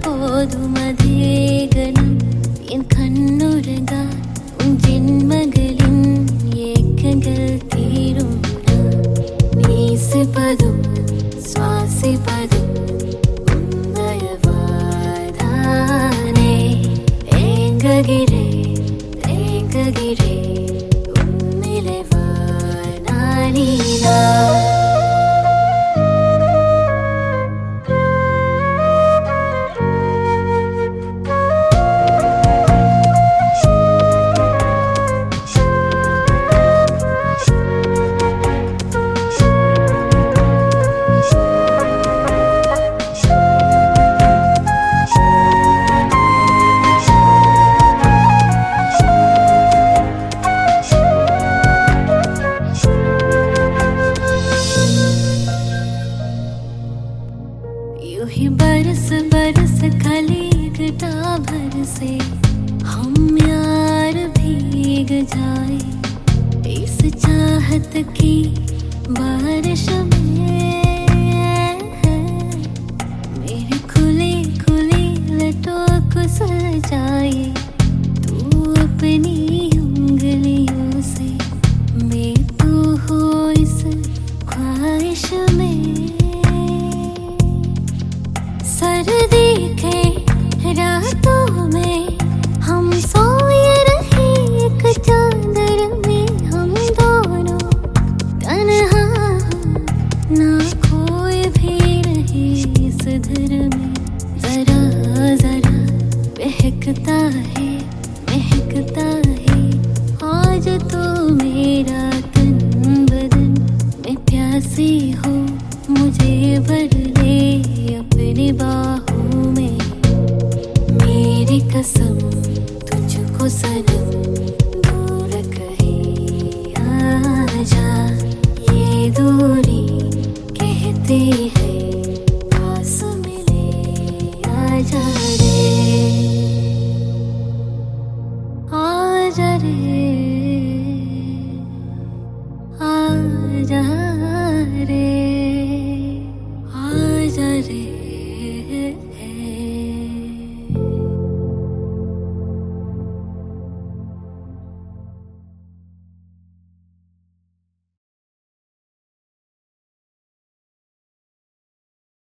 போதும் அதே கணம் என் கண்ணுறங்கான் உன் ஜென்மங்களின் ஏக்கங்கள் தீரும் நேசிப்பதும் சுவாசிப்பதும் உன்னையவாதானே ஏங்குகிறேன் ஏங்குகிறேன் உன்னிலே வானானினா यूं ही बरस बरस खाली घटा भर से हम यार भीग जाए इस चाहत की बारिश में मेरी खुली खुली लटों को सुलझाए तू अपनी उंगलियों से मैं तू हो इस ख्वाहिश में सर्दी के रातों में हम सोए रहे एक चादर में हम दोनों तन्हा ना कोई भी रहे इस घर में जरा जरा महकता है आज तो मेरा तन बदन मैं प्यासी हूँ मुझे भर ले अपनी बाहों में मेरी कसम तुझको सनम दूर कहीं आजा ये दूरी कहती